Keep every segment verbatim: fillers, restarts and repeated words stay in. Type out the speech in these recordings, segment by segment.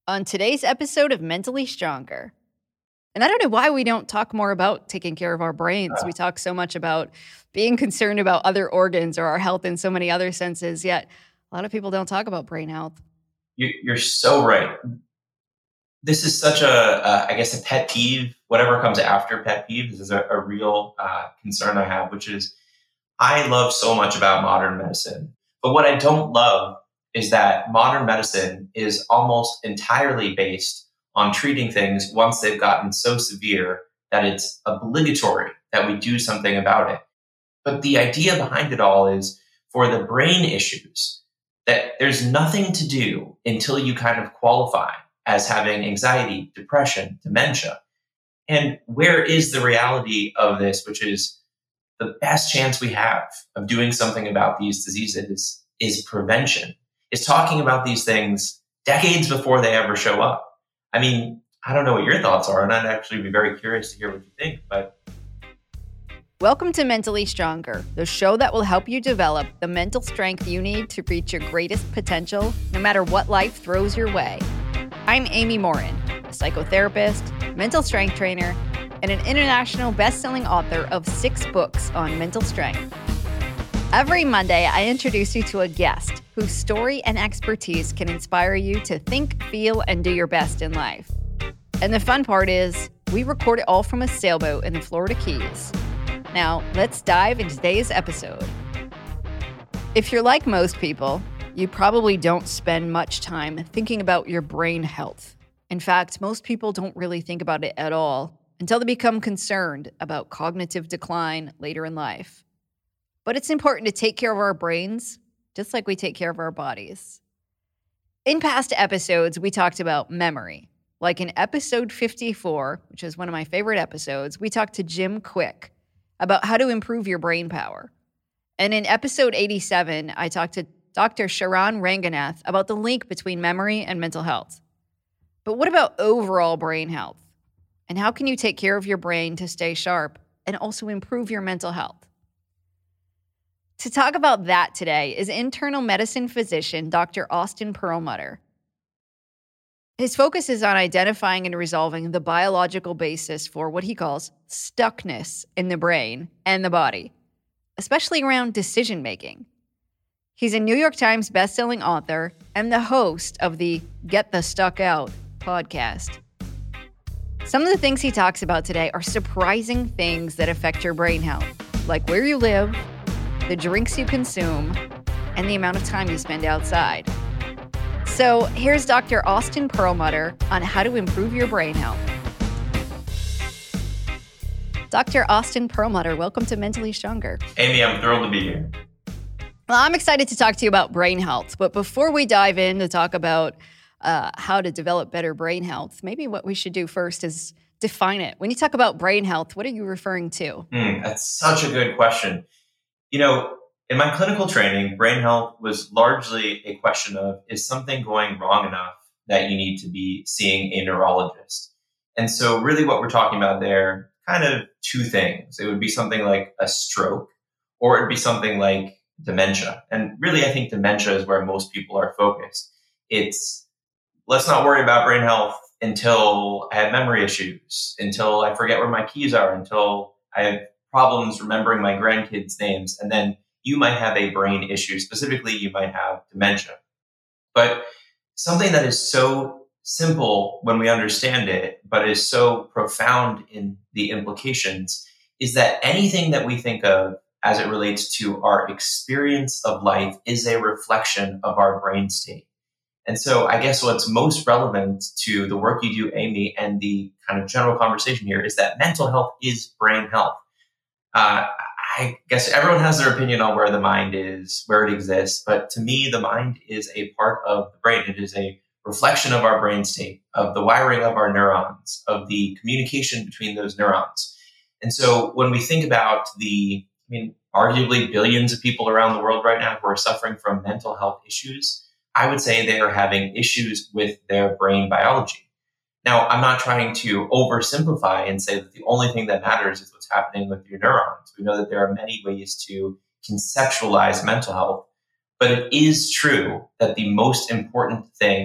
on today's episode of Mentally Stronger. And I don't know why we don't talk more about taking care of our brains. We talk so much about being concerned about other organs or our health in so many other senses, yet a lot of people don't talk about brain health. You're so right. This is such a, uh, I guess, a pet peeve. Whatever comes after pet peeve, this is a, a real uh, concern I have, which is I love so much about modern medicine. But what I don't love is that modern medicine is almost entirely based on treating things once they've gotten so severe that it's obligatory that we do something about it. But the idea behind it all is for the brain issues, that there's nothing to do until you kind of qualify as having anxiety, depression, dementia. And where is the reality of this, which is the best chance we have of doing something about these diseases is prevention, is talking about these things decades before they ever show up. I mean, I don't know what your thoughts are, and I'd actually be very curious to hear what you think, but... Welcome to Mentally Stronger, the show that will help you develop the mental strength you need to reach your greatest potential, no matter what life throws your way. I'm Amy Morin, a psychotherapist, mental strength trainer, and an international best-selling author of six books on mental strength. Every Monday, I introduce you to a guest whose story and expertise can inspire you to think, feel, and do your best in life. And the fun part is, we record it all from a sailboat in the Florida Keys. Now, let's dive into today's episode. If you're like most people, you probably don't spend much time thinking about your brain health. In fact, most people don't really think about it at all until they become concerned about cognitive decline later in life. But it's important to take care of our brains, just like we take care of our bodies. In past episodes, we talked about memory. Like in episode fifty-four, which is one of my favorite episodes, we talked to Jim Quick about how to improve your brain power. And in episode eighty-seven, I talked to Doctor Sharon Ranganath about the link between memory and mental health. But what about overall brain health? And how can you take care of your brain to stay sharp and also improve your mental health? To talk about that today is internal medicine physician Doctor Austin Perlmutter. His focus is on identifying and resolving the biological basis for what he calls stuckness in the brain and the body, especially around decision-making. He's a New York Times bestselling author and the host of the Get the Stuck Out podcast. Some of the things he talks about today are surprising things that affect your brain health, like where you live, the drinks you consume, and the amount of time you spend outside. So here's Doctor Austin Perlmutter on how to improve your brain health. Doctor Austin Perlmutter, welcome to Mentally Stronger. Amy, I'm thrilled to be here. Well, I'm excited to talk to you about brain health, but before we dive in to talk about uh, how to develop better brain health, maybe what we should do first is define it. When you talk about brain health, what are you referring to? Mm, that's such a good question. You know, in my clinical training, brain health was largely a question of, is something going wrong enough that you need to be seeing a neurologist? And so really what we're talking about there, kind of two things. It would be something like a stroke, or it'd be something like dementia. And really, I think dementia is where most people are focused. It's, let's not worry about brain health until I have memory issues, until I forget where my keys are, until I have problems remembering my grandkids' names, and then you might have a brain issue. Specifically, you might have dementia. But something that is so simple when we understand it, but is so profound in the implications, is that anything that we think of as it relates to our experience of life is a reflection of our brain state. And so I guess what's most relevant to the work you do, Amy, and the kind of general conversation here is that mental health is brain health. Uh, I guess everyone has their opinion on where the mind is, where it exists. But to me, the mind is a part of the brain. It is a reflection of our brain state, of the wiring of our neurons, of the communication between those neurons. And so when we think about the, I mean, arguably billions of people around the world right now who are suffering from mental health issues, I would say they are having issues with their brain biology. Now, I'm not trying to oversimplify and say that the only thing that matters is what's happening with your neurons. We know that there are many ways to conceptualize mental health, but it is true that the most important thing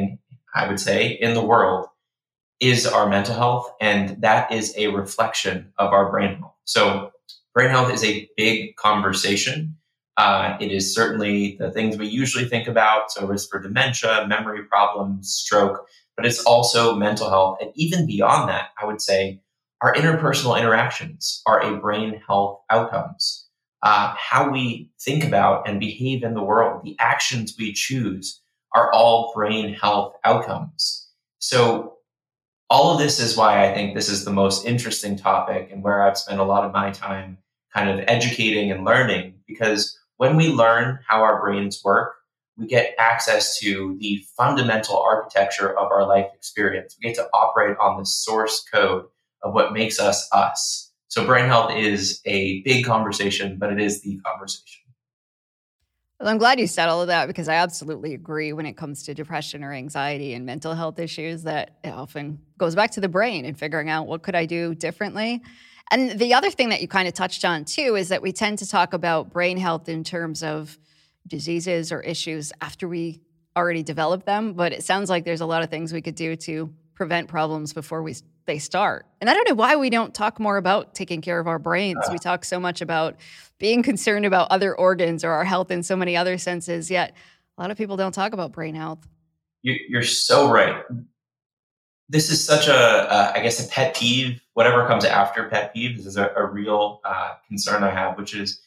I would say, in the world is our mental health, and that is a reflection of our brain health. So brain health is a big conversation. Uh, it is certainly the things we usually think about, so risk for dementia, memory problems, stroke, but it's also mental health. And even beyond that, I would say our interpersonal interactions are a brain health outcomes. Uh, how we think about and behave in the world, the actions we choose are all brain health outcomes. So all of this is why I think this is the most interesting topic and where I've spent a lot of my time kind of educating and learning, because when we learn how our brains work, we get access to the fundamental architecture of our life experience. We get to operate on the source code of what makes us us. So brain health is a big conversation, but it is the conversation. Well, I'm glad you said all of that, because I absolutely agree when it comes to depression or anxiety and mental health issues that it often goes back to the brain and figuring out what could I do differently. And the other thing that you kind of touched on too is that we tend to talk about brain health in terms of diseases or issues after we already develop them. But it sounds like there's a lot of things we could do to prevent problems before we they start. And I don't know why we don't talk more about taking care of our brains. We talk so much about being concerned about other organs or our health in so many other senses, yet a lot of people don't talk about brain health. You're so right. This is such a, uh, I guess, a pet peeve. Whatever comes after pet peeve, this is a, a real uh, concern I have, which is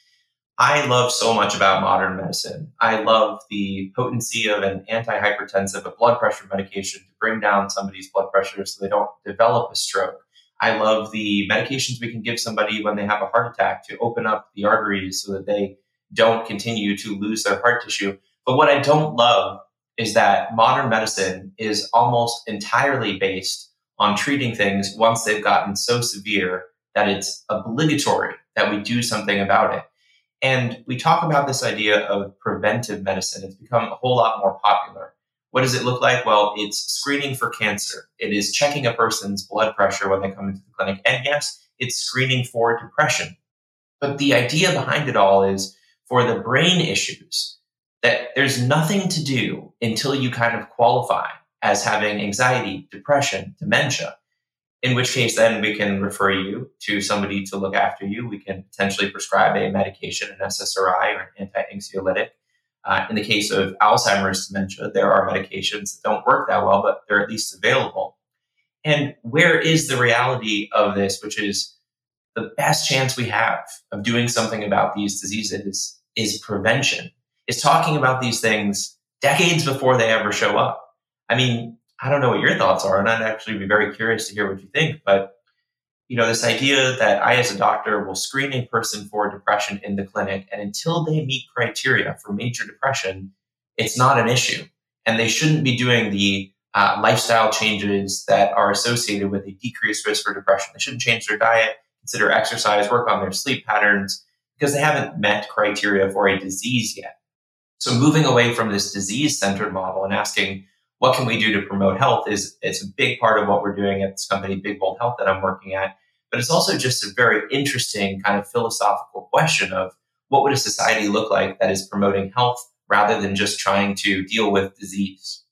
I love so much about modern medicine. I love the potency of an antihypertensive, a blood pressure medication to bring down somebody's blood pressure so they don't develop a stroke. I love the medications we can give somebody when they have a heart attack to open up the arteries so that they don't continue to lose their heart tissue. But what I don't love is that modern medicine is almost entirely based on treating things once they've gotten so severe that it's obligatory that we do something about it. And we talk about this idea of preventive medicine. It's become a whole lot more popular. What does it look like? Well, it's screening for cancer. It is checking a person's blood pressure when they come into the clinic. And yes, it's screening for depression. But the idea behind it all is for the brain issues, that there's nothing to do until you kind of qualify as having anxiety, depression, dementia, in which case then we can refer you to somebody to look after you. We can potentially prescribe a medication, an S S R I or an anti-anxiolytic. Uh, in the case of Alzheimer's dementia, there are medications that don't work that well, but they're at least available. And where is the reality of this, which is the best chance we have of doing something about these diseases is prevention, is talking about these things decades before they ever show up. I mean, I don't know what your thoughts are, and I'd actually be very curious to hear what you think. But, you know, this idea that I, as a doctor, will screen a person for depression in the clinic, and until they meet criteria for major depression, it's not an issue. And they shouldn't be doing the uh, lifestyle changes that are associated with a decreased risk for depression. They shouldn't change their diet, consider exercise, work on their sleep patterns, because they haven't met criteria for a disease yet. So moving away from this disease-centered model and asking, what can we do to promote health is it's a big part of what we're doing at this company, Big Bold Health, that I'm working at. But it's also just a very interesting kind of philosophical question of what would a society look like that is promoting health rather than just trying to deal with disease?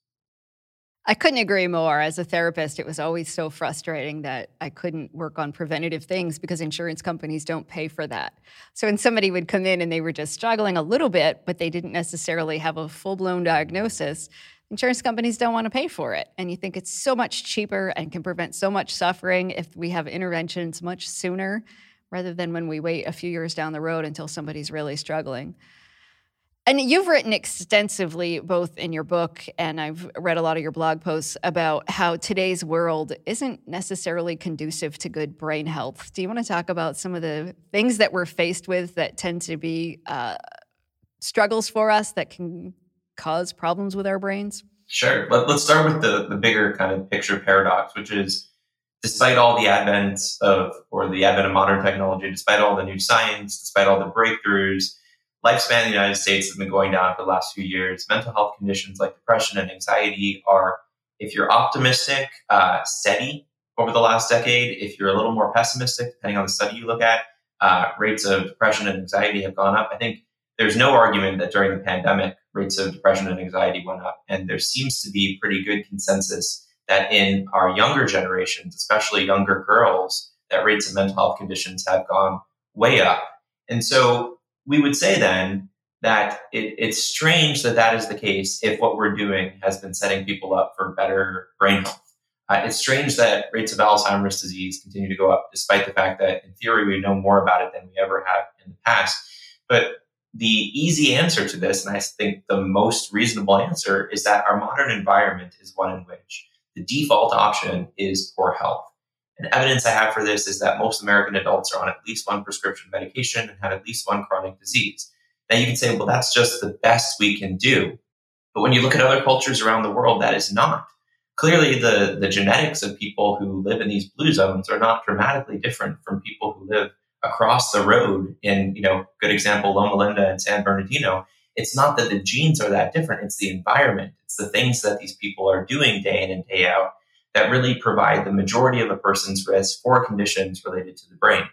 I couldn't agree more. As a therapist, it was always so frustrating that I couldn't work on preventative things because insurance companies don't pay for that. So when somebody would come in and they were just struggling a little bit, but they didn't necessarily have a full-blown diagnosis, insurance companies don't want to pay for it. And you think it's so much cheaper and can prevent so much suffering if we have interventions much sooner rather than when we wait a few years down the road until somebody's really struggling. And you've written extensively, both in your book and I've read a lot of your blog posts, about how today's world isn't necessarily conducive to good brain health. Do you want to talk about some of the things that we're faced with that tend to be uh, struggles for us that can cause problems with our brains? Sure. Let, let's start with the, the bigger kind of picture paradox, which is despite all the advent of, or the advent of modern technology, despite all the new science, despite all the breakthroughs, lifespan in the United States has been going down for the last few years. Mental health conditions like depression and anxiety are, if you're optimistic, uh, steady over the last decade. If you're a little more pessimistic, depending on the study you look at, uh, rates of depression and anxiety have gone up. I think there's no argument that during the pandemic, rates of depression and anxiety went up. And there seems to be pretty good consensus that in our younger generations, especially younger girls, that rates of mental health conditions have gone way up. And so we would say then that it, it's strange that that is the case if what we're doing has been setting people up for better brain health. Uh, it's strange that rates of Alzheimer's disease continue to go up, despite the fact that in theory we know more about it than we ever have in the past. But the easy answer to this, and I think the most reasonable answer, is that our modern environment is one in which the default option is poor health. And evidence I have for this is that most American adults are on at least one prescription medication and have at least one chronic disease. Now you can say, well, that's just the best we can do. But when you look at other cultures around the world, that is not. Clearly, the, the genetics of people who live in these blue zones are not dramatically different from people who live across the road in, you know, good example, Loma Linda and San Bernardino. It's not that the genes are that different. It's the environment. It's the things that these people are doing day in and day out that really provide the majority of a person's risk for conditions related to the brain.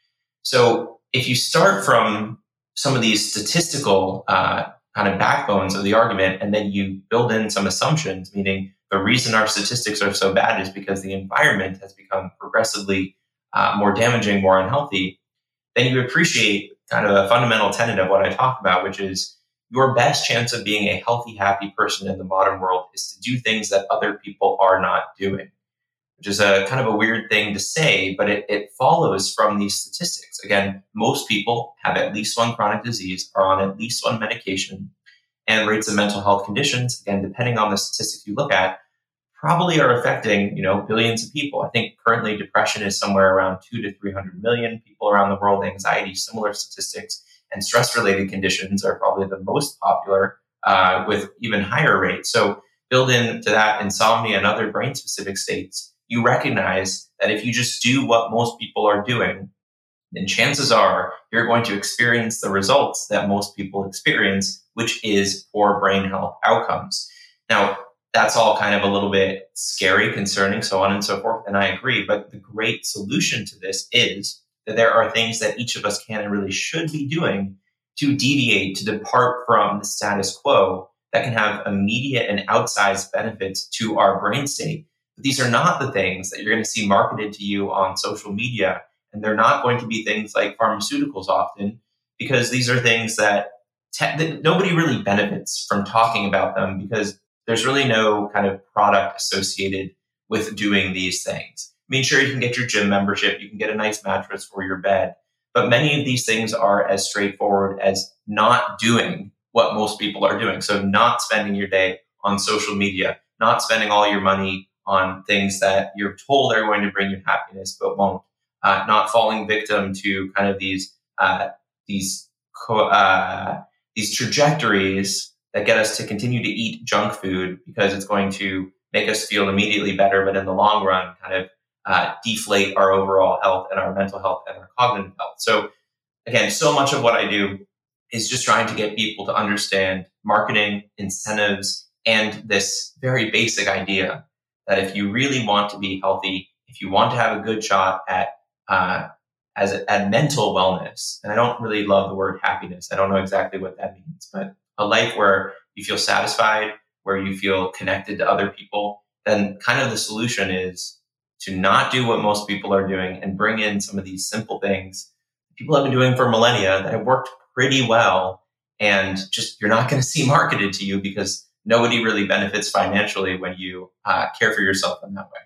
So if you start from some of these statistical uh, kind of backbones of the argument, and then you build in some assumptions, meaning the reason our statistics are so bad is because the environment has become progressively uh, more damaging, more unhealthy, then you appreciate kind of a fundamental tenet of what I talk about, which is your best chance of being a healthy, happy person in the modern world is to do things that other people are not doing, which is a kind of a weird thing to say, but it, it follows from these statistics. Again, most people have at least one chronic disease, are on at least one medication, and rates of mental health conditions, again, depending on the statistics you look at, probably are affecting, you know, billions of people. I think currently depression is somewhere around two to three hundred million people around the world. Anxiety, similar statistics, and stress-related conditions are probably the most popular, uh, with even higher rates. So build into that insomnia and other brain-specific states. You recognize that if you just do what most people are doing, then chances are you're going to experience the results that most people experience, which is poor brain health outcomes. Now, that's all kind of a little bit scary, concerning, so on and so forth, and I agree. But the great solution to this is that there are things that each of us can and really should be doing to deviate, to depart from the status quo that can have immediate and outsized benefits to our brain state. But these are not the things that you're going to see marketed to you on social media. And they're not going to be things like pharmaceuticals often, because these are things that, te- that nobody really benefits from talking about them, because there's really no kind of product associated with doing these things. I mean, sure, you can get your gym membership, you can get a nice mattress for your bed, but many of these things are as straightforward as not doing what most people are doing. So not spending your day on social media, not spending all your money on things that you're told are going to bring you happiness but won't. Uh, not falling victim to kind of these uh, these co- uh, these trajectories that get us to continue to eat junk food because it's going to make us feel immediately better, but in the long run, kind of uh, deflate our overall health and our mental health and our cognitive health. So again, so much of what I do is just trying to get people to understand marketing, incentives, and this very basic idea that if you really want to be healthy, if you want to have a good shot at Uh, as a, at mental wellness, and I don't really love the word happiness. I don't know exactly what that means, but a life where you feel satisfied, where you feel connected to other people, then kind of the solution is to not do what most people are doing and bring in some of these simple things people have been doing for millennia that have worked pretty well. And just, you're not going to see marketed to you because nobody really benefits financially when you uh, care for yourself in that way.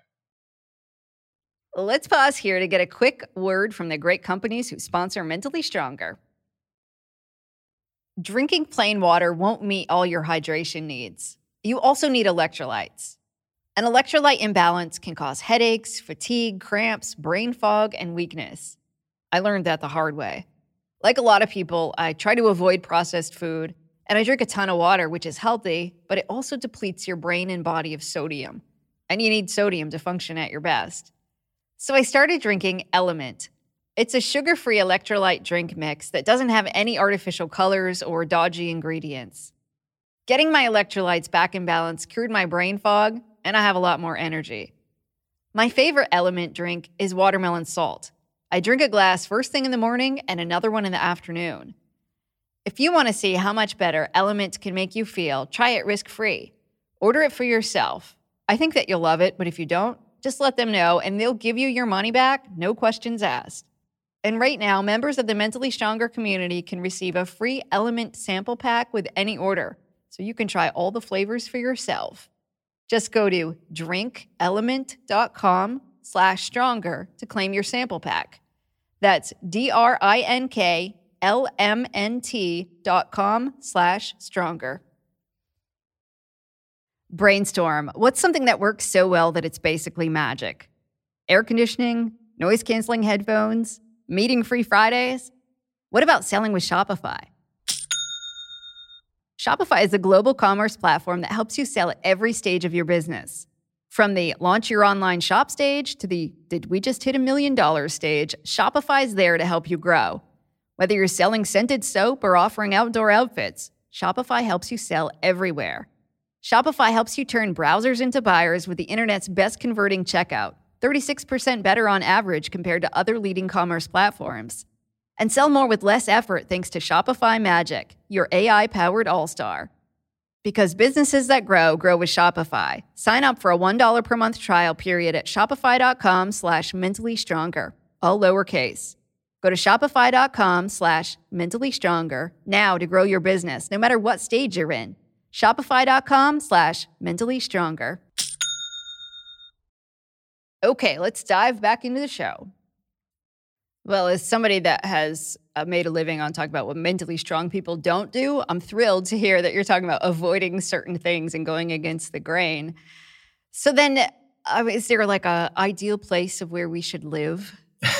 Let's pause here to get a quick word from the great companies who sponsor Mentally Stronger. Drinking plain water won't meet all your hydration needs. You also need electrolytes. An electrolyte imbalance can cause headaches, fatigue, cramps, brain fog, and weakness. I learned that the hard way. Like a lot of people, I try to avoid processed food, and I drink a ton of water, which is healthy, but it also depletes your brain and body of sodium. And you need sodium to function at your best. So I started drinking Element. It's a sugar-free electrolyte drink mix that doesn't have any artificial colors or dodgy ingredients. Getting my electrolytes back in balance cured my brain fog, and I have a lot more energy. My favorite Element drink is watermelon salt. I drink a glass first thing in the morning and another one in the afternoon. If you want to see how much better Element can make you feel, try it risk-free. Order it for yourself. I think that you'll love it, but if you don't, just let them know and they'll give you your money back, no questions asked. And right now, members of the Mentally Stronger community can receive a free Element sample pack with any order, so you can try all the flavors for yourself. Just go to drinkelement.com slash stronger to claim your sample pack. That's D-R-I-N-K-L-M-N-T dot com slash stronger. Brainstorm. What's something that works so well that it's basically magic? Air conditioning, noise-canceling headphones, meeting-free Fridays? What about selling with Shopify? Shopify is a global commerce platform that helps you sell at every stage of your business. From the launch your online shop stage to the did we just hit a million dollars stage, Shopify's there to help you grow. Whether you're selling scented soap or offering outdoor outfits, Shopify helps you sell everywhere. Shopify helps you turn browsers into buyers with the internet's best converting checkout, thirty-six percent better on average compared to other leading commerce platforms. And sell more with less effort thanks to Shopify Magic, your A I-powered all-star. Because businesses that grow, grow with Shopify. Sign up for a one dollar per month trial period at shopify.com slash mentally stronger, all lowercase. Go to shopify.com slash mentally stronger now to grow your business, no matter what stage you're in. Shopify.com slash mentally stronger. Okay, let's dive back into the show. Well, as somebody that has uh, made a living on talking about what mentally strong people don't do, I'm thrilled to hear that you're talking about avoiding certain things and going against the grain. So then, uh, is there like a ideal place of where we should live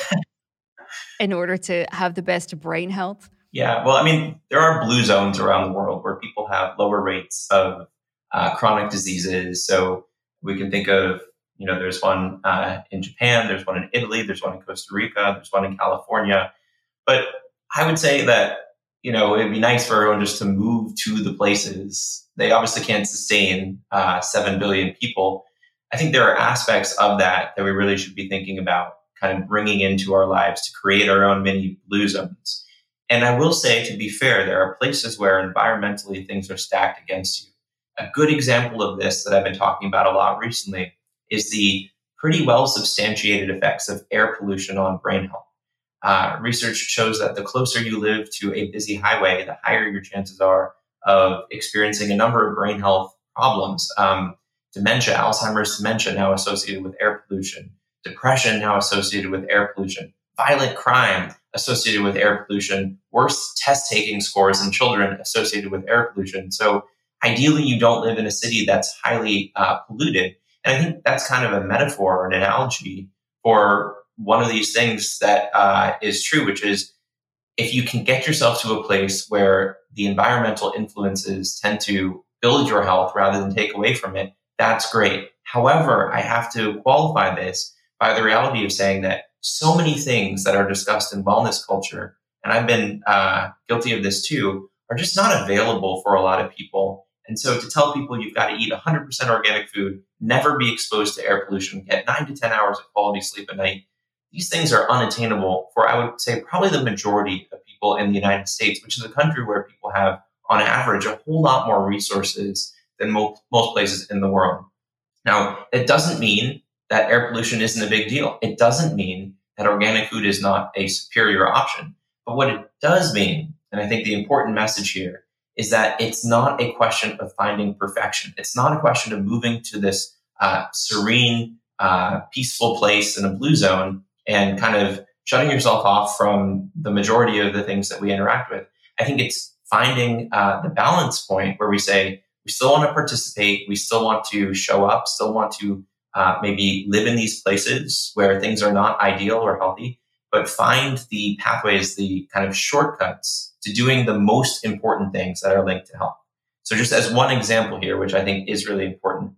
in order to have the best brain health? Yeah, well, I mean, there are blue zones around the world where people have lower rates of uh, chronic diseases. So we can think of, you know, there's one uh, in Japan, there's one in Italy, there's one in Costa Rica, there's one in California. But I would say that, you know, it'd be nice for everyone just to move to the places. They obviously can't sustain uh, seven billion people. I think there are aspects of that that we really should be thinking about kind of bringing into our lives to create our own mini blue zones. And I will say, to be fair, there are places where environmentally things are stacked against you. A good example of this that I've been talking about a lot recently is the pretty well substantiated effects of air pollution on brain health. Uh, research shows that the closer you live to a busy highway, the higher your chances are of experiencing a number of brain health problems. Um, dementia, Alzheimer's dementia now associated with air pollution, depression now associated with air pollution, violent crime associated with air pollution, worse test-taking scores in children associated with air pollution. So ideally, you don't live in a city that's highly uh, polluted. And I think that's kind of a metaphor or an analogy for one of these things that uh, is true, which is if you can get yourself to a place where the environmental influences tend to build your health rather than take away from it, that's great. However, I have to qualify this by the reality of saying that so many things that are discussed in wellness culture, and I've been uh, guilty of this too, are just not available for a lot of people. And so to tell people you've got to eat one hundred percent organic food, never be exposed to air pollution, get nine to ten hours of quality sleep a night, these things are unattainable for, I would say, probably the majority of people in the United States, which is a country where people have, on average, a whole lot more resources than mo- most places in the world. Now, it doesn't mean that air pollution isn't a big deal. It doesn't mean that organic food is not a superior option. But what it does mean, and I think the important message here, is that it's not a question of finding perfection. It's not a question of moving to this uh, serene, uh, peaceful place in a blue zone and kind of shutting yourself off from the majority of the things that we interact with. I think it's finding uh, the balance point where we say, we still want to participate, we still want to show up, still want to uh, maybe live in these places where things are not ideal or healthy, but find the pathways, the kind of shortcuts to doing the most important things that are linked to health. So just as one example here, which I think is really important,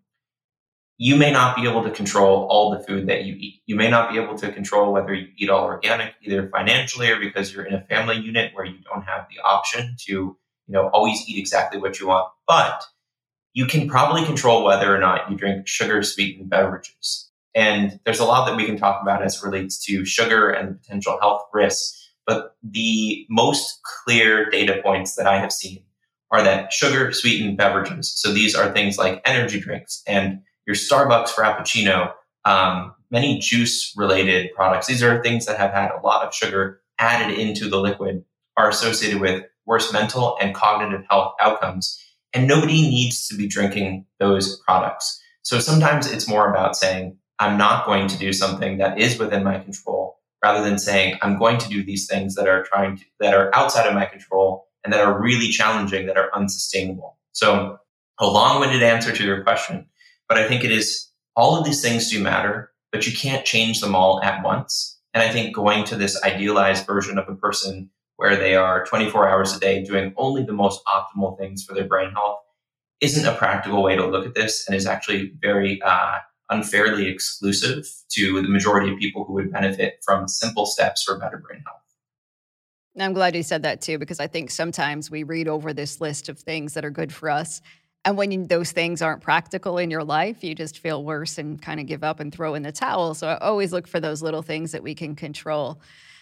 you may not be able to control all the food that you eat. You may not be able to control whether you eat all organic, either financially or because you're in a family unit where you don't have the option to, you know, always eat exactly what you want. But you can probably control whether or not you drink sugar-sweetened beverages. And there's a lot that we can talk about as it relates to sugar and the potential health risks. But the most clear data points that I have seen are that sugar sweetened beverages, so these are things like energy drinks and your Starbucks Frappuccino, um, many juice related products, these are things that have had a lot of sugar added into the liquid, are associated with worse mental and cognitive health outcomes. And nobody needs to be drinking those products. So sometimes it's more about saying, I'm not going to do something that is within my control, rather than saying, I'm going to do these things that are trying to, that are outside of my control and that are really challenging, that are unsustainable. So a long-winded answer to your question, but I think it is, all of these things do matter, but you can't change them all at once. And I think going to this idealized version of a person where they are twenty-four hours a day doing only the most optimal things for their brain health isn't a practical way to look at this, and is actually very uh, unfairly exclusive to the majority of people who would benefit from simple steps for better brain health. I'm glad you said that too, because I think sometimes we read over this list of things that are good for us, and when you, those things aren't practical in your life, you just feel worse and kind of give up and throw in the towel. So I always look for those little things that we can control.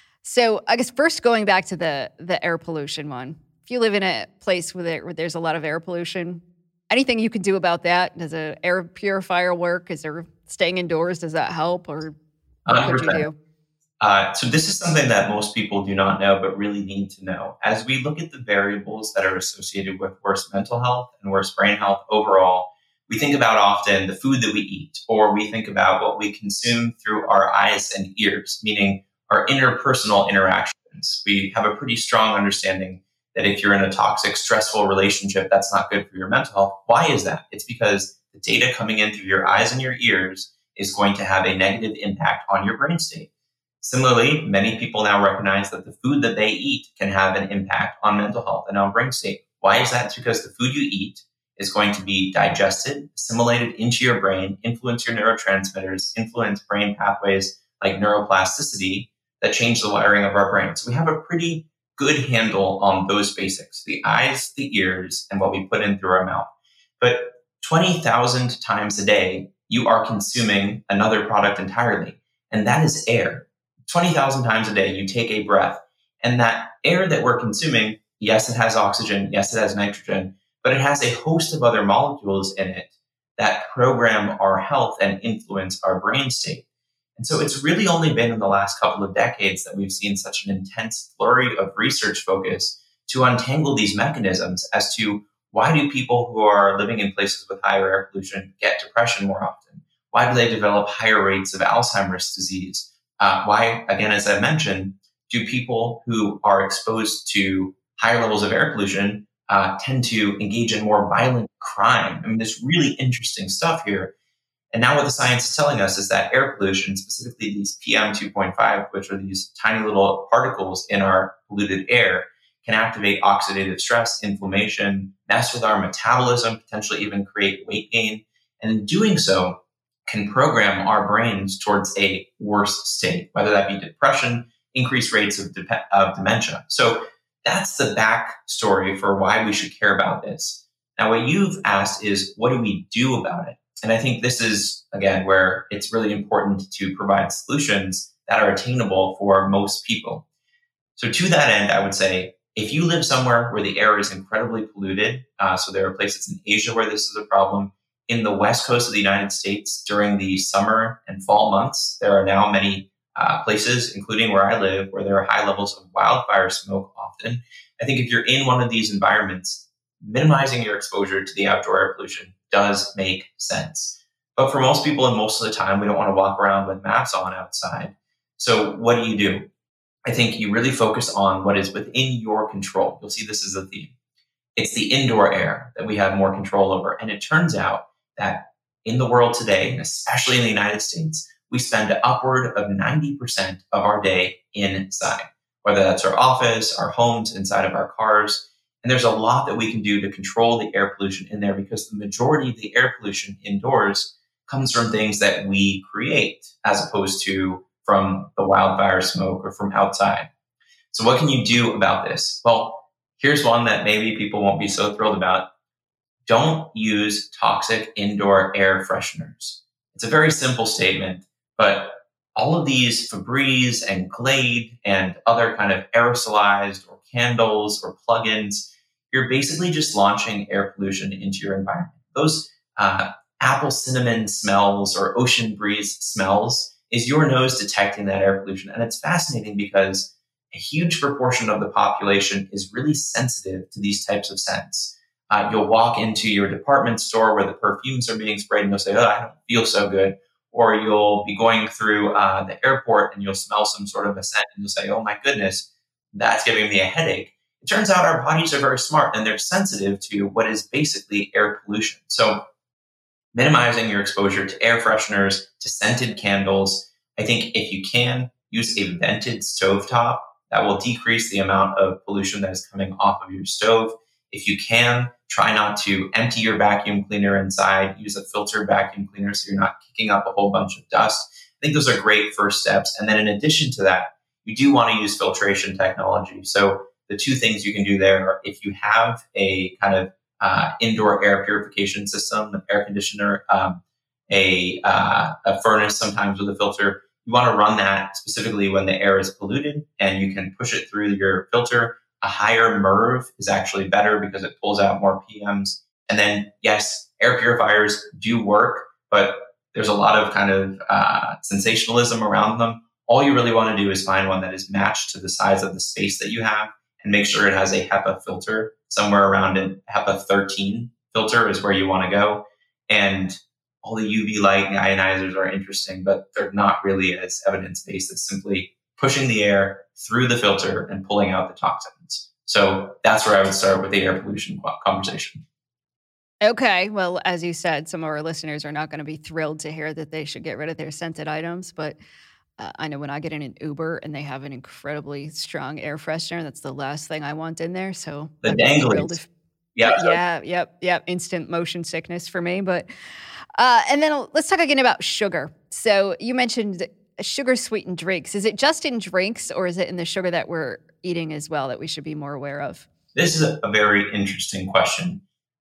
So I guess first, going back to the the air pollution one, if you live in a place where, there, where there's a lot of air pollution, anything you can do about that? Does an air purifier work? Is there staying indoors? Does that help? Or what would you do? Uh, so this is something that most people do not know, but really need to know. As we look at the variables that are associated with worse mental health and worse brain health overall, we think about often the food that we eat, or we think about what we consume through our eyes and ears, meaning our interpersonal interactions. We have a pretty strong understanding that if you're in a toxic, stressful relationship, that's not good for your mental health. Why is that? It's because the data coming in through your eyes and your ears is going to have a negative impact on your brain state. Similarly, many people now recognize that the food that they eat can have an impact on mental health and on brain state. Why is that? It's because the food you eat is going to be digested, assimilated into your brain, influence your neurotransmitters, influence brain pathways like neuroplasticity that change the wiring of our brain. So we have a pretty good handle on those basics, the eyes, the ears, and what we put in through our mouth. But twenty thousand times a day, you are consuming another product entirely, and that is air. twenty thousand times a day, you take a breath, and that air that we're consuming, yes, it has oxygen, yes, it has nitrogen, but it has a host of other molecules in it that program our health and influence our brain state. And so it's really only been in the last couple of decades that we've seen such an intense flurry of research focus to untangle these mechanisms as to why do people who are living in places with higher air pollution get depression more often? Why do they develop higher rates of Alzheimer's disease? Uh, why, again, as I mentioned, do people who are exposed to higher levels of air pollution uh, tend to engage in more violent crime? I mean, there's really interesting stuff here. And now what the science is telling us is that air pollution, specifically these P M two point five, which are these tiny little particles in our polluted air, can activate oxidative stress, inflammation, mess with our metabolism, potentially even create weight gain. And in doing so, can program our brains towards a worse state, whether that be depression, increased rates of, de- of dementia. So that's the backstory for why we should care about this. Now, what you've asked is, what do we do about it? And I think this is, again, where it's really important to provide solutions that are attainable for most people. So to that end, I would say, if you live somewhere where the air is incredibly polluted, uh, so there are places in Asia where this is a problem. In the West Coast of the United States, during the summer and fall months, there are now many uh, places, including where I live, where there are high levels of wildfire smoke often. I think if you're in one of these environments, minimizing your exposure to the outdoor air pollution does make sense. But for most people, and most of the time, we don't want to walk around with masks on outside. So what do you do? I think you really focus on what is within your control. You'll see this as a theme. It's the indoor air that we have more control over. And it turns out that in the world today, and especially in the United States, we spend upward of ninety percent of our day inside, whether that's our office, our homes, inside of our cars. And there's a lot that we can do to control the air pollution in there, because the majority of the air pollution indoors comes from things that we create as opposed to from the wildfire smoke or from outside. So what can you do about this? Well, here's one that maybe people won't be so thrilled about. Don't use toxic indoor air fresheners. It's a very simple statement, but all of these Febreze and Glade and other kind of aerosolized or candles or plugins, you're basically just launching air pollution into your environment. Those uh, apple cinnamon smells or ocean breeze smells is your nose detecting that air pollution. And it's fascinating because a huge proportion of the population is really sensitive to these types of scents. Uh, you'll walk into your department store where the perfumes are being sprayed and you'll say, oh, I don't feel so good. Or you'll be going through uh, the airport and you'll smell some sort of a scent and you'll say, oh my goodness, that's giving me a headache. It turns out our bodies are very smart and they're sensitive to what is basically air pollution. So minimizing your exposure to air fresheners, to scented candles. I think if you can, use a vented stovetop. That will decrease the amount of pollution that is coming off of your stove. If you can, try not to empty your vacuum cleaner inside. Use a filtered vacuum cleaner so you're not kicking up a whole bunch of dust. I think those are great first steps. And then in addition to that, you do want to use filtration technology. So the two things you can do there are if you have a kind of uh, indoor air purification system, an air conditioner, um, a, uh, a furnace sometimes with a filter, you want to run that specifically when the air is polluted and you can push it through your filter. A higher M E R V is actually better because it pulls out more P Ms. And then, yes, air purifiers do work, but there's a lot of kind of uh, sensationalism around them. All you really want to do is find one that is matched to the size of the space that you have and make sure it has a HEPA filter somewhere around it. HEPA thirteen filter is where you want to go. And all the U V light and ionizers are interesting, but they're not really as evidence-based as simply pushing the air through the filter and pulling out the toxins. So that's where I would start with the air pollution conversation. Okay. Well, as you said, some of our listeners are not going to be thrilled to hear that they should get rid of their scented items. But uh, I know when I get in an Uber and they have an incredibly strong air freshener, that's the last thing I want in there. So the danglies. If, yeah. Yeah. Yep. Yep. Instant motion sickness for me. But uh, and then let's talk again about sugar. So you mentioned sugar sweetened drinks. Is it just in drinks or is it in the sugar that we're eating as well that we should be more aware of? This is a very interesting question.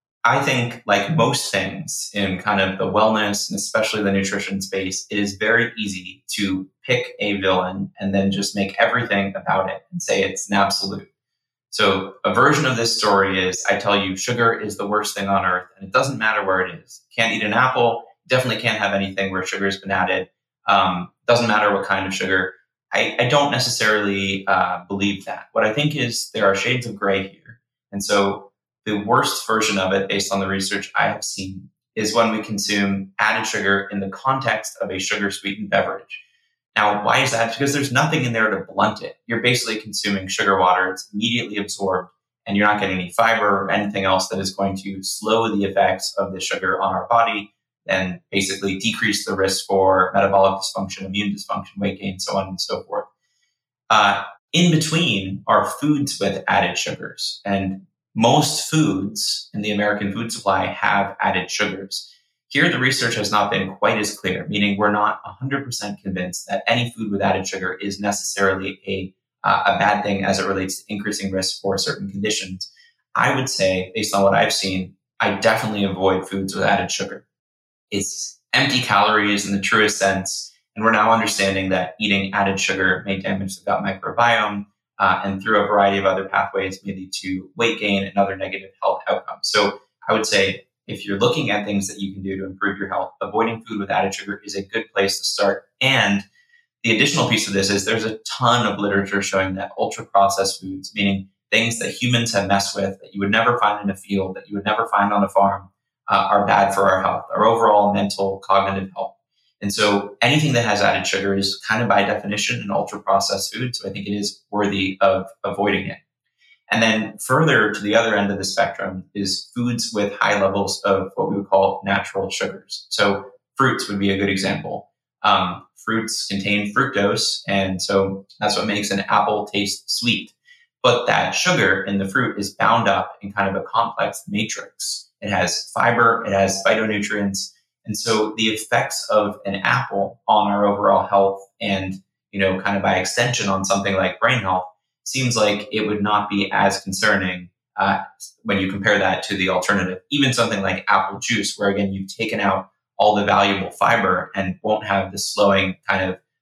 I think like most things in kind of the wellness and especially the nutrition space, it is very easy to pick a villain and then just make everything about it and say it's an absolute. So a version of this story is I tell you sugar is the worst thing on earth and it doesn't matter where it is. Can't eat an apple. Definitely can't have anything where sugar has been added. Um, doesn't matter what kind of sugar. I, I don't necessarily uh, believe that. What I think is there are shades of gray here. And so the worst version of it, based on the research I have seen, is when we consume added sugar in the context of a sugar-sweetened beverage. Now, why is that? Because there's nothing in there to blunt it. You're basically consuming sugar water. It's immediately absorbed, and you're not getting any fiber or anything else that is going to slow the effects of the sugar on our body and basically decrease the risk for metabolic dysfunction, immune dysfunction, weight gain, so on and so forth. Uh, in between are foods with added sugars. And most foods in the American food supply have added sugars. Here, the research has not been quite as clear, meaning we're not one hundred percent convinced that any food with added sugar is necessarily a, uh, a bad thing as it relates to increasing risk for certain conditions. I would say, based on what I've seen, I definitely avoid foods with added sugar. It's empty calories in the truest sense. And we're now understanding that eating added sugar may damage the gut microbiome uh, and through a variety of other pathways may lead to weight gain and other negative health outcomes. So I would say if you're looking at things that you can do to improve your health, avoiding food with added sugar is a good place to start. And the additional piece of this is there's a ton of literature showing that ultra-processed foods, meaning things that humans have messed with that you would never find in a field, that you would never find on a farm, uh, are bad for our health, our overall mental, cognitive health. And so anything that has added sugar is kind of by definition an ultra-processed food. So I think it is worthy of avoiding it. And then further to the other end of the spectrum is foods with high levels of what we would call natural sugars. So fruits would be a good example. Um, fruits contain fructose, and so that's what makes an apple taste sweet. But that sugar in the fruit is bound up in kind of a complex matrix. It has fiber, it has phytonutrients. And so the effects of an apple on our overall health and, you know, kind of by extension on something like brain health seems like it would not be as concerning uh, when you compare that to the alternative. Even something like apple juice, where again, you've taken out all the valuable fiber and won't have the slowing kind of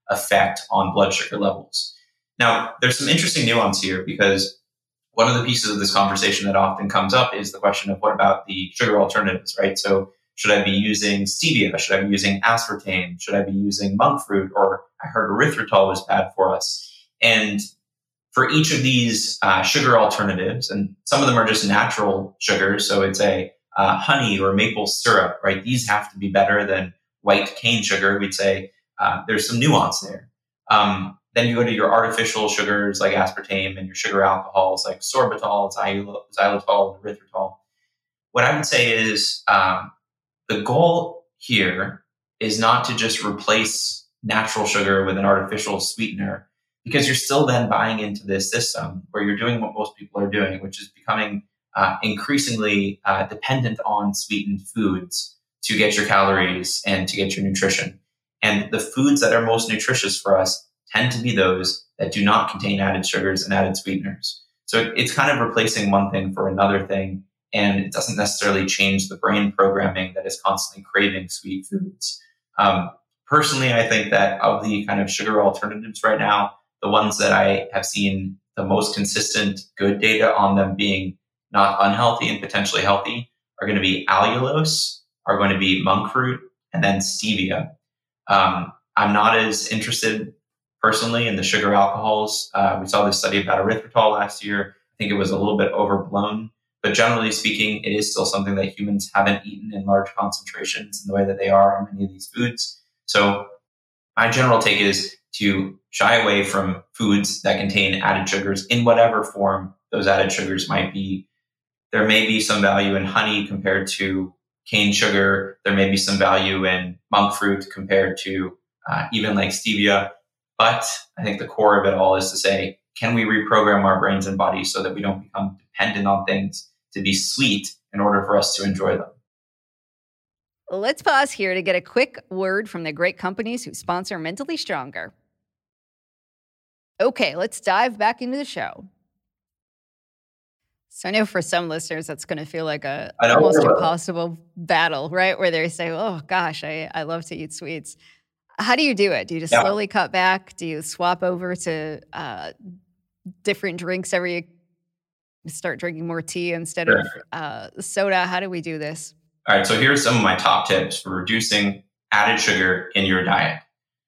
effect on blood sugar levels. Now, there's some interesting nuance here because one of the pieces of this conversation that often comes up is the question of what about the sugar alternatives, right? So should I be using stevia? Should I be using aspartame? Should I be using monk fruit? Or I heard erythritol was bad for us. And for each of these uh, sugar alternatives, and some of them are just natural sugars, so it's a uh, honey or maple syrup, right? These have to be better than white cane sugar. We'd say uh, there's some nuance there. Um, then you go to your artificial sugars like aspartame and your sugar alcohols like sorbitol, xyl- xylitol, and erythritol. What I would say is um, the goal here is not to just replace natural sugar with an artificial sweetener, because you're still then buying into this system where you're doing what most people are doing, which is becoming uh, increasingly uh, dependent on sweetened foods to get your calories and to get your nutrition. And the foods that are most nutritious for us tend to be those that do not contain added sugars and added sweeteners. So it's kind of replacing one thing for another thing, and it doesn't necessarily change the brain programming that is constantly craving sweet foods. Um, personally, I think that of the kind of sugar alternatives right now, the ones that I have seen the most consistent good data on them being not unhealthy and potentially healthy are going to be allulose, are going to be monk fruit, and then stevia. Um, I'm not as interested personally in the sugar alcohols. Uh, we saw this study about erythritol last year. I think it was a little bit overblown, but generally speaking, it is still something that humans haven't eaten in large concentrations in the way that they are in many of these foods. So my general take is to shy away from foods that contain added sugars in whatever form those added sugars might be. There may be some value in honey compared to cane sugar. There may be some value in monk fruit compared to uh, even like stevia. But I think the core of it all is to say, can we reprogram our brains and bodies so that we don't become dependent on things to be sweet in order for us to enjoy them? Let's pause here to get a quick word from the great companies who sponsor Mentally Stronger. Okay, let's dive back into the show. So I know for some listeners, that's going to feel like a almost impossible battle, right? Where they say, oh gosh, I, I love to eat sweets. How do you do it? Do you just yeah. slowly cut back? Do you swap over to uh, different drinks every, start drinking more tea instead sure. of uh, soda? How do we do this? All right, so here's some of my top tips for reducing added sugar in your diet.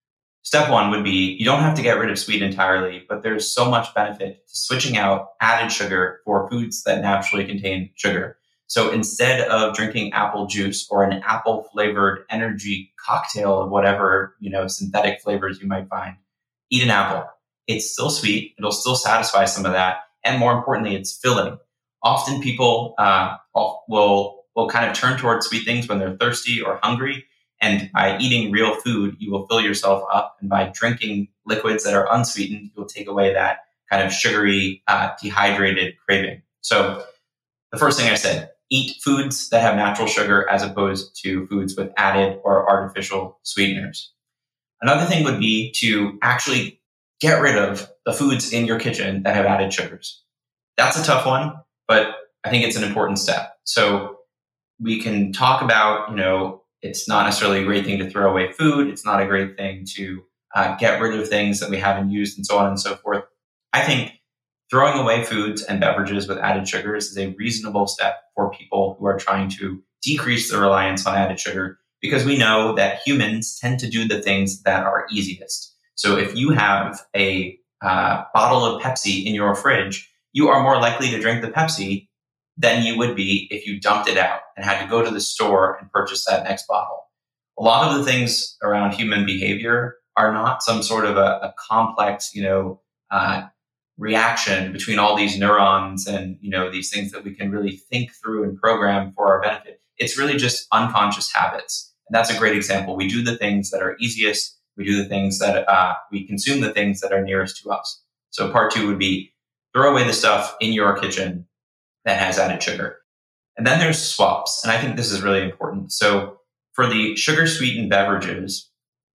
Step one would be, you don't have to get rid of sweet entirely, but there's so much benefit to switching out added sugar for foods that naturally contain sugar. So instead of drinking apple juice or an apple flavored energy cocktail of whatever, you know, synthetic flavors you might find, eat an apple. It's still sweet. It'll still satisfy some of that. And more importantly, it's filling. Often people uh, will, will kind of turn towards sweet things when they're thirsty or hungry. And by eating real food, you will fill yourself up. And by drinking liquids that are unsweetened, you'll take away that kind of sugary, uh, dehydrated craving. So the first thing I said, eat foods that have natural sugar as opposed to foods with added or artificial sweeteners. Another thing would be to actually get rid of the foods in your kitchen that have added sugars. That's a tough one, but I think it's an important step. So we can talk about, you know, it's not necessarily a great thing to throw away food. It's not a great thing to uh, get rid of things that we haven't used and so on and so forth. I think throwing away foods and beverages with added sugars is a reasonable step for people who are trying to decrease the reliance on added sugar, because we know that humans tend to do the things that are easiest. So if you have a uh, bottle of Pepsi in your fridge, you are more likely to drink the Pepsi than you would be if you dumped it out and had to go to the store and purchase that next bottle. A lot of the things around human behavior are not some sort of a, a complex, you know, uh, reaction between all these neurons and, you know, these things that we can really think through and program for our benefit. It's really just unconscious habits. And that's a great example. We do the things that are easiest. We do the things that uh, we consume the things that are nearest to us. So part two would be throw away the stuff in your kitchen that has added sugar. And then there's swaps. And I think this is really important. So for the sugar sweetened beverages,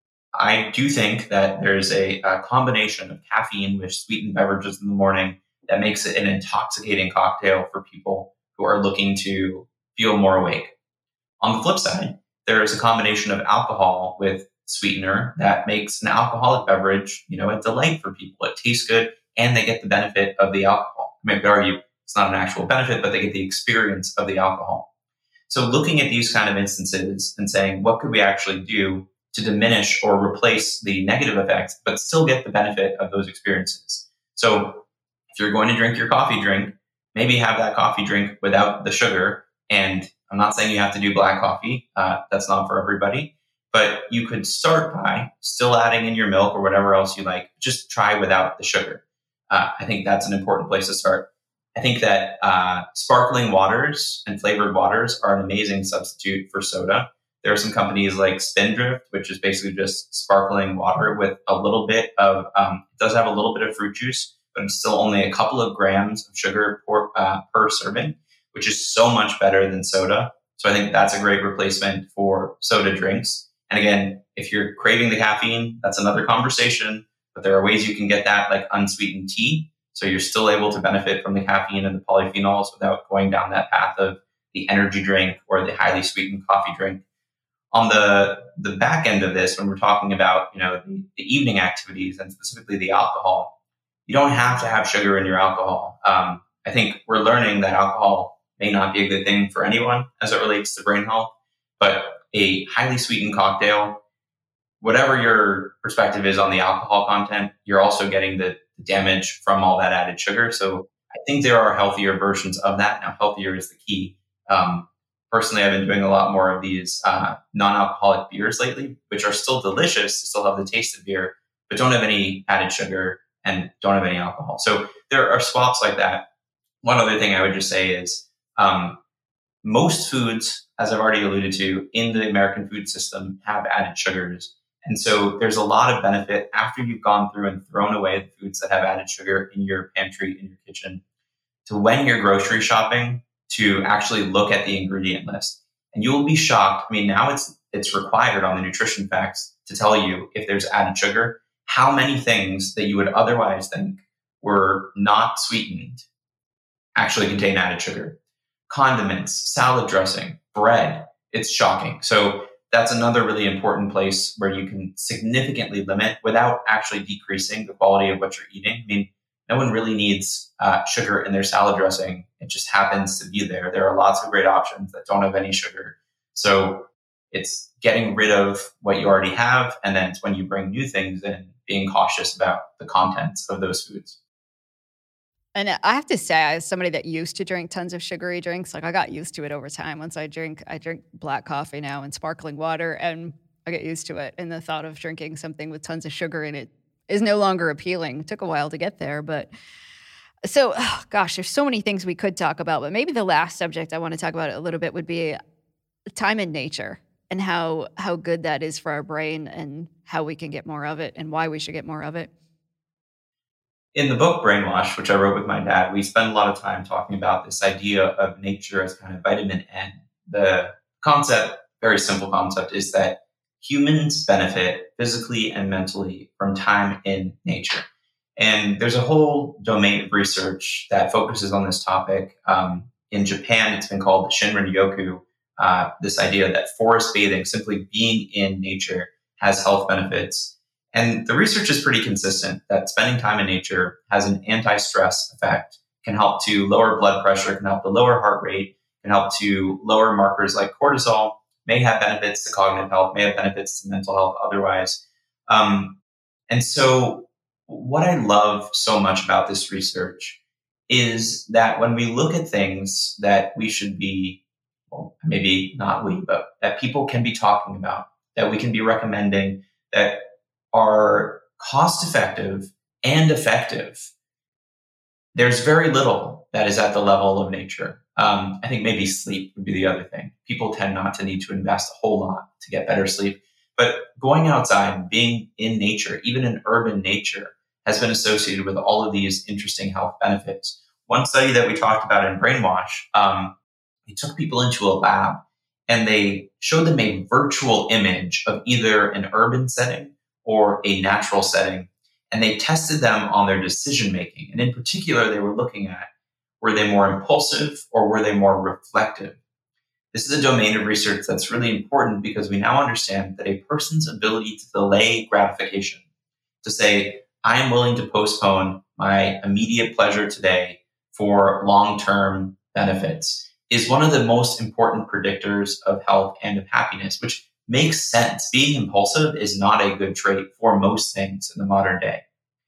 I do think that there's a, a combination of caffeine with sweetened beverages in the morning that makes it an intoxicating cocktail for people who are looking to feel more awake. On the flip side, there is a combination of alcohol with sweetener that makes an alcoholic beverage, you know, a delight for people. It tastes good and they get the benefit of the alcohol. I mean, I could argue it's not an actual benefit, but they get the experience of the alcohol. So looking at these kind of instances and saying, what could we actually do to diminish or replace the negative effects, but still get the benefit of those experiences? So if you're going to drink your coffee drink, maybe have that coffee drink without the sugar. And I'm not saying you have to do black coffee. Uh, that's not for everybody. But you could start by still adding in your milk or whatever else you like. Just try without the sugar. Uh, I think that's an important place to start. I think that uh, sparkling waters and flavored waters are an amazing substitute for soda. There are some companies like Spindrift, which is basically just sparkling water with a little bit of, um, it does have a little bit of fruit juice, but it's still only a couple of grams of sugar per, uh, per serving, which is so much better than soda. So I think that's a great replacement for soda drinks. And again, if you're craving the caffeine, that's another conversation, but there are ways you can get that, like unsweetened tea. So you're still able to benefit from the caffeine and the polyphenols without going down that path of the energy drink or the highly sweetened coffee drink. On the the back end of this, when we're talking about, you know, the, the evening activities and specifically the alcohol, you don't have to have sugar in your alcohol. Um, I think we're learning that alcohol may not be a good thing for anyone as it relates to brain health, but a highly sweetened cocktail, whatever your perspective is on the alcohol content, you're also getting the damage from all that added sugar. So I think there are healthier versions of that. Now, healthier is the key. Um, personally, I've been doing a lot more of these uh, non-alcoholic beers lately, which are still delicious, still have the taste of beer, but don't have any added sugar and don't have any alcohol. So there are swaps like that. One other thing I would just say is um, most foods, as I've already alluded to, in the American food system have added sugars. And so there's a lot of benefit after you've gone through and thrown away the foods that have added sugar in your pantry, in your kitchen, to when you're grocery shopping, to actually look at the ingredient list. And you will be shocked. I mean, now it's it's required on the nutrition facts to tell you if there's added sugar, how many things that you would otherwise think were not sweetened actually contain added sugar. Condiments, salad dressing, bread, it's shocking. So that's another really important place where you can significantly limit without actually decreasing the quality of what you're eating. I mean, no one really needs uh, sugar in their salad dressing. It just happens to be there. There are lots of great options that don't have any sugar. So it's getting rid of what you already have. And then it's when you bring new things in, being cautious about the contents of those foods. And I have to say, as somebody that used to drink tons of sugary drinks, like I got used to it over time. Once I drink, I drink black coffee now and sparkling water, and I get used to it. And the thought of drinking something with tons of sugar in it is no longer appealing. It took a while to get there, but so, oh gosh, there's so many things we could talk about, but maybe the last subject I want to talk about a little bit would be time in nature and how how good that is for our brain and how we can get more of it and why we should get more of it. In the book Brainwash, which I wrote with my dad, we spend a lot of time talking about this idea of nature as kind of vitamin N. The concept, very simple concept, is that humans benefit physically and mentally from time in nature. And there's a whole domain of research that focuses on this topic. Um, in Japan, it's been called the Shinrin-yoku, uh, this idea that forest bathing, simply being in nature, has health benefits. And the research is pretty consistent that spending time in nature has an anti-stress effect, can help to lower blood pressure, can help to lower heart rate, can help to lower markers like cortisol, may have benefits to cognitive health, may have benefits to mental health otherwise. Um, and so what I love so much about this research is that when we look at things that we should be, well, maybe not we, but that people can be talking about, that we can be recommending, that are cost effective and effective, there's very little that is at the level of nature. Um, I think maybe sleep would be the other thing. People tend not to need to invest a whole lot to get better sleep. But going outside, being in nature, even in urban nature, has been associated with all of these interesting health benefits. One study that we talked about in Brainwash, um, they took people into a lab and they showed them a virtual image of either an urban setting or a natural setting, and they tested them on their decision making. And in particular, they were looking at, were they more impulsive or were they more reflective? This is a domain of research that's really important because we now understand that a person's ability to delay gratification, to say, I am willing to postpone my immediate pleasure today for long-term benefits, is one of the most important predictors of health and of happiness, which makes sense. Being impulsive is not a good trait for most things in the modern day.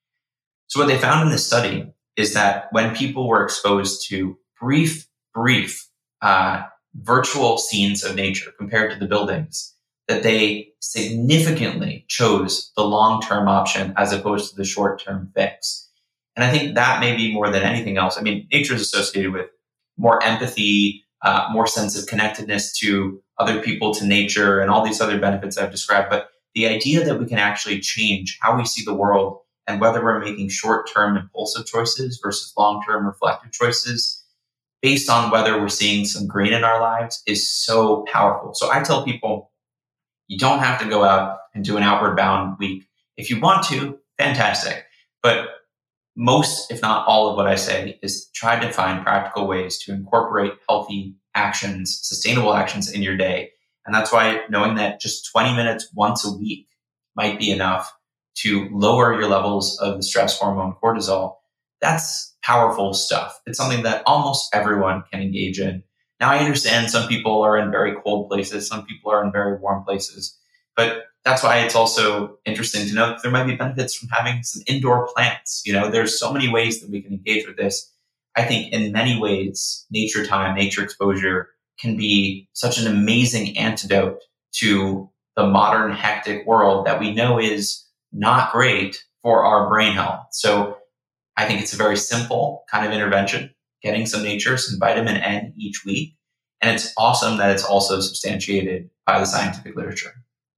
So what they found in this study is that when people were exposed to brief, brief uh, virtual scenes of nature compared to the buildings, that they significantly chose the long-term option as opposed to the short-term fix. And I think that may be more than anything else. I mean, nature is associated with more empathy, uh, more sense of connectedness to other people, to nature, and all these other benefits I've described. But the idea that we can actually change how we see the world and whether we're making short-term impulsive choices versus long-term reflective choices based on whether we're seeing some green in our lives is so powerful. So I tell people, you don't have to go out and do an outward bound week. If you want to, fantastic. But most, if not all of what I say is try to find practical ways to incorporate healthy actions, sustainable actions in your day. And that's why knowing that just twenty minutes once a week might be enough to lower your levels of the stress hormone cortisol, that's powerful stuff. It's something that almost everyone can engage in. Now, I understand some people are in very cold places, some people are in very warm places, but that's why it's also interesting to know that there might be benefits from having some indoor plants. You know, there's so many ways that we can engage with this. I think in many ways, nature time, nature exposure can be such an amazing antidote to the modern hectic world that we know is not great for our brain health. So I think it's a very simple kind of intervention, getting some nature, some vitamin N each week. And it's awesome that it's also substantiated by the scientific literature.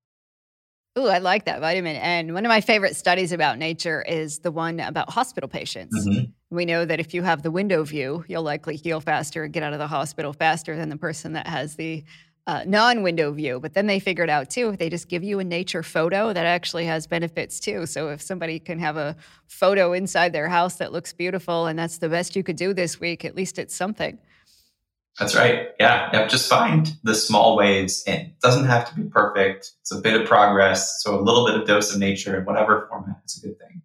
Ooh, I like that, vitamin N. One of my favorite studies about nature is the one about hospital patients. Mm-hmm. We know that if you have the window view, you'll likely heal faster and get out of the hospital faster than the person that has the uh, non-window view. But then they figured out, too, if they just give you a nature photo, that actually has benefits, too. So if somebody can have a photo inside their house that looks beautiful and that's the best you could do this week, at least it's something. That's right. Yeah. Yep. Just find the small ways in. It doesn't have to be perfect. It's a bit of progress. So a little bit of dose of nature in whatever format is a good thing.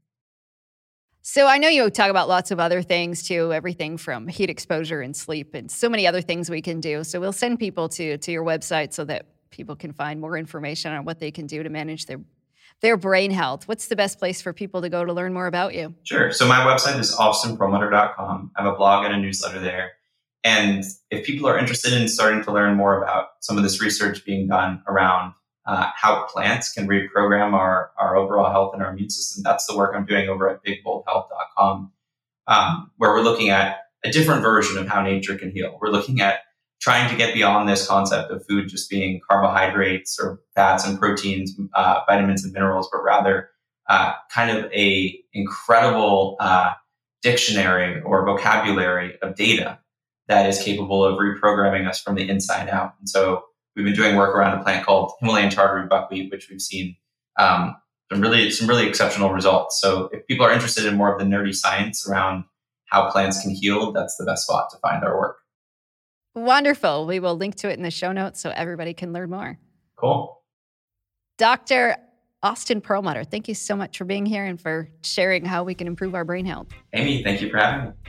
So I know you talk about lots of other things too, everything from heat exposure and sleep and so many other things we can do. So we'll send people to, to your website so that people can find more information on what they can do to manage their their brain health. What's the best place for people to go to learn more about you? Sure. So my website is austin perlmutter dot com. I have a blog and a newsletter there. And if people are interested in starting to learn more about some of this research being done around uh, how plants can reprogram our, our overall health and our immune system, that's the work I'm doing over at big bold health dot com, um, where we're looking at a different version of how nature can heal. We're looking at trying to get beyond this concept of food just being carbohydrates or fats and proteins, uh, vitamins and minerals, but rather uh, kind of a incredible uh, dictionary or vocabulary of data that is capable of reprogramming us from the inside out. And so we've been doing work around a plant called Himalayan tartar buckwheat, which we've seen um, some really some really exceptional results. So if people are interested in more of the nerdy science around how plants can heal, that's the best spot to find our work. Wonderful. We will link to it in the show notes so everybody can learn more. Cool. Doctor Austin Perlmutter, thank you so much for being here and for sharing how we can improve our brain health. Amy, thank you for having me.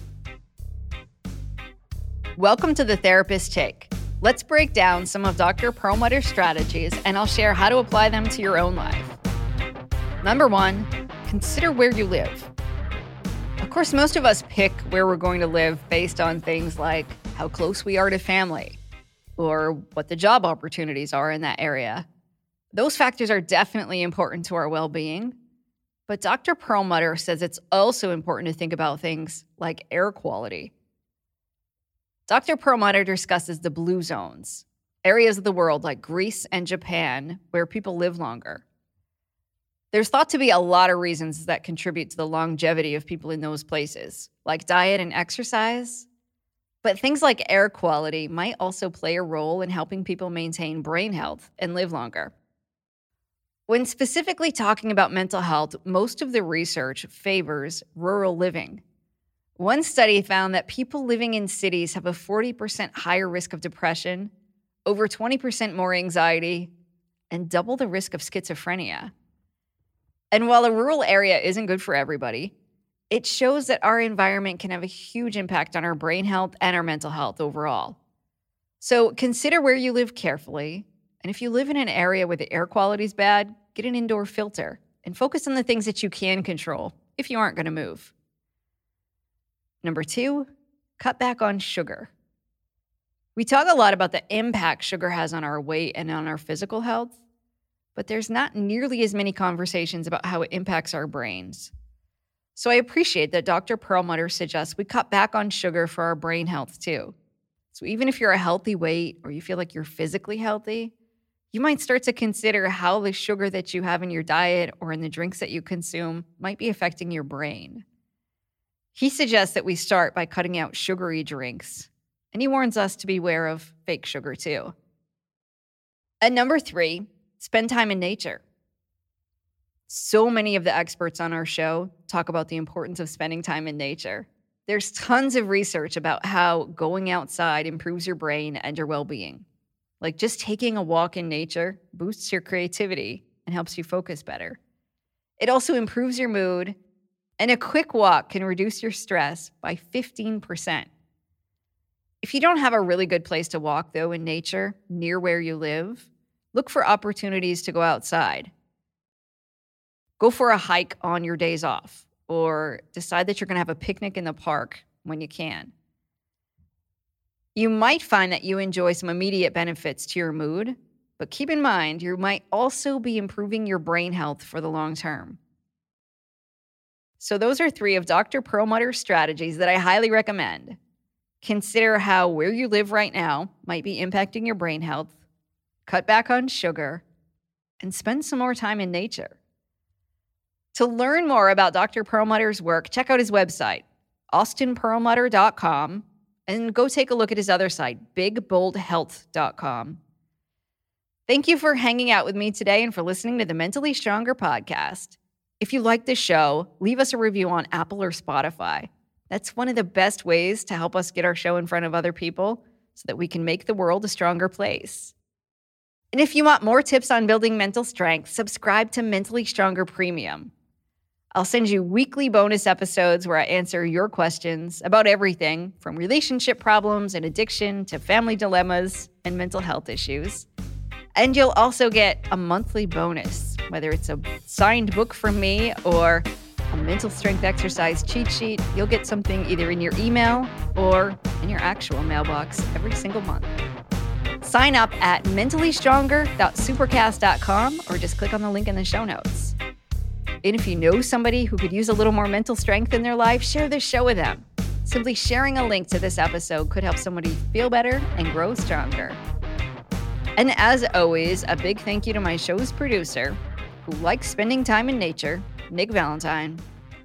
Welcome to The Therapist Take. Let's break down some of Doctor Perlmutter's strategies, and I'll share how to apply them to your own life. Number one, consider where you live. Of course, most of us pick where we're going to live based on things like how close we are to family or what the job opportunities are in that area. Those factors are definitely important to our well-being, but Doctor Perlmutter says it's also important to think about things like air quality. Doctor Perlmutter discusses the blue zones, areas of the world like Greece and Japan where people live longer. There's thought to be a lot of reasons that contribute to the longevity of people in those places, like diet and exercise. But things like air quality might also play a role in helping people maintain brain health and live longer. When specifically talking about mental health, most of the research favors rural living. One study found that people living in cities have a forty percent higher risk of depression over twenty percent more anxiety, and double the risk of schizophrenia. And while a rural area isn't good for everybody, it shows that our environment can have a huge impact on our brain health and our mental health overall. So consider where you live carefully. And if you live in an area where the air quality is bad, get an indoor filter and focus on the things that you can control if you aren't going to move. Number two, cut back on sugar. We talk a lot about the impact sugar has on our weight and on our physical health, but there's not nearly as many conversations about how it impacts our brains. So I appreciate that Doctor Perlmutter suggests we cut back on sugar for our brain health too. So even if you're a healthy weight or you feel like you're physically healthy, you might start to consider how the sugar that you have in your diet or in the drinks that you consume might be affecting your brain. He suggests that we start by cutting out sugary drinks, and he warns us to beware of fake sugar too. And number three, spend time in nature. So many of the experts on our show talk about the importance of spending time in nature. There's tons of research about how going outside improves your brain and your well-being. Like just taking a walk in nature boosts your creativity and helps you focus better. It also improves your mood, and a quick walk can reduce your stress by fifteen percent. If you don't have a really good place to walk, though, in nature near where you live, look for opportunities to go outside. Go for a hike on your days off, or decide that you're going to have a picnic in the park when you can. You might find that you enjoy some immediate benefits to your mood, but keep in mind you might also be improving your brain health for the long term. So those are three of Doctor Perlmutter's strategies that I highly recommend. Consider how where you live right now might be impacting your brain health, cut back on sugar, and spend some more time in nature. To learn more about Doctor Perlmutter's work, check out his website, austin perlmutter dot com, and go take a look at his other site, big bold health dot com. Thank you for hanging out with me today and for listening to the Mentally Stronger podcast. If you like this show, leave us a review on Apple or Spotify. That's one of the best ways to help us get our show in front of other people so that we can make the world a stronger place. And if you want more tips on building mental strength, subscribe to Mentally Stronger Premium. I'll send you weekly bonus episodes where I answer your questions about everything from relationship problems and addiction to family dilemmas and mental health issues. And you'll also get a monthly bonus, whether it's a signed book from me or a mental strength exercise cheat sheet. You'll get something either in your email or in your actual mailbox every single month. Sign up at mentally stronger dot supercast dot com or just click on the link in the show notes. And if you know somebody who could use a little more mental strength in their life, share this show with them. Simply sharing a link to this episode could help somebody feel better and grow stronger. And as always, a big thank you to my show's producer, who likes spending time in nature, Nick Valentine.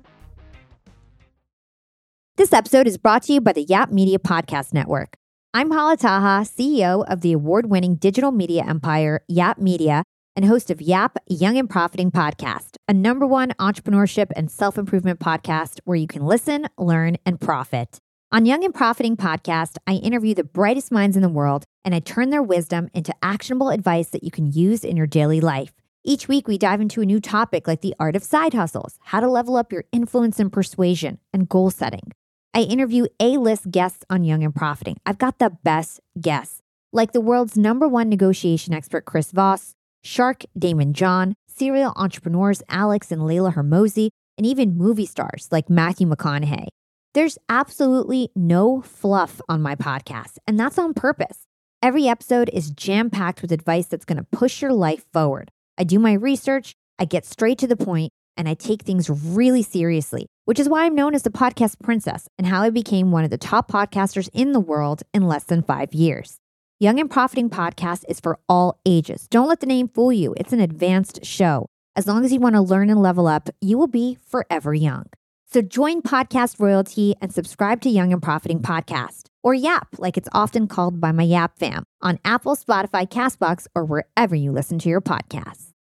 This episode is brought to you by the Yap Media Podcast Network. I'm Hala Taha, C E O of the award-winning digital media empire, Yap Media, and host of Yap Young and Profiting Podcast, a number one entrepreneurship and self-improvement podcast where you can listen, learn, and profit. On Young and Profiting Podcast, I interview the brightest minds in the world, and I turn their wisdom into actionable advice that you can use in your daily life. Each week, we dive into a new topic like the art of side hustles, how to level up your influence and persuasion, and goal setting. I interview A-list guests on Young and Profiting. I've got the best guests, like the world's number one negotiation expert, Chris Voss, Shark Damon John, serial entrepreneurs Alex and Layla Hermosi, and even movie stars like Matthew McConaughey. There's absolutely no fluff on my podcast, and that's on purpose. Every episode is jam-packed with advice that's going to push your life forward. I do my research, I get straight to the point, and I take things really seriously, which is why I'm known as the podcast princess and how I became one of the top podcasters in the world in less than five years. Young and Profiting Podcast is for all ages. Don't let the name fool you. It's an advanced show. As long as you want to learn and level up, you will be forever young. So join Podcast Royalty and subscribe to Young and Profiting Podcast, or Yap, like it's often called by my Yap fam, on Apple, Spotify, CastBox, or wherever you listen to your podcasts.